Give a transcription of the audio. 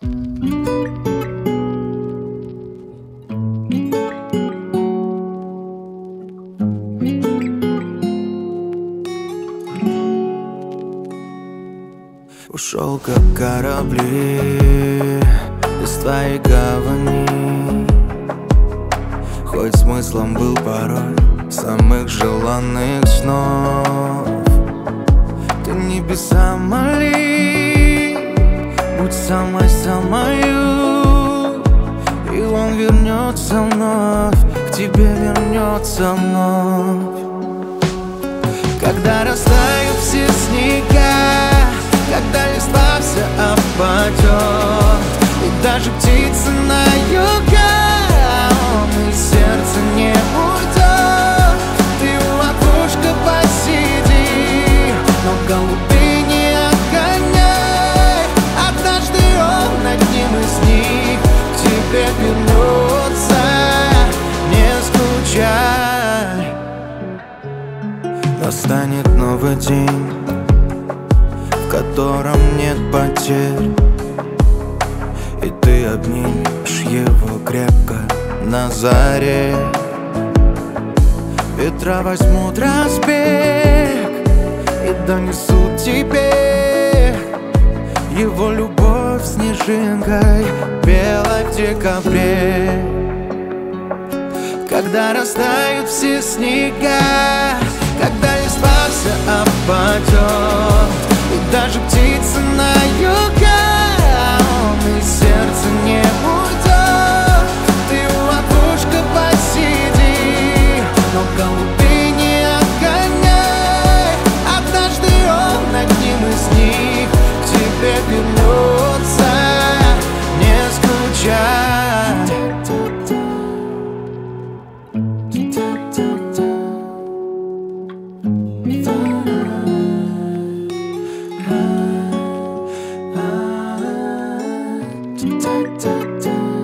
Ушел как корабли из твоей гавани, хоть смыслом был порой самых желанных снов. Ты небеса моли, будь самой-самою, и он вернется вновь, к тебе вернется вновь. Когда растают все снега, когда листва вся опадет, и даже птицы на юга, он из сердца не уйдет. Ты у окошка посиди, но голубей не отгоняй. Однажды он одним из них к тебе вернется, не скучай. Настанет новый день, в котором нет потерь, и ты обнимешь его крепко на заре. Ветра возьмут разбег и донесут тебе его любовь снежинкой белой в декабре. Когда растают все снега, когда листва вся опадет, и даже птицы на юга, он из сердца не уйдет. Ты у окошка посиди, но голубей не отгоняй. Однажды он одним из них к тебе вернется, не скучай. Da da da.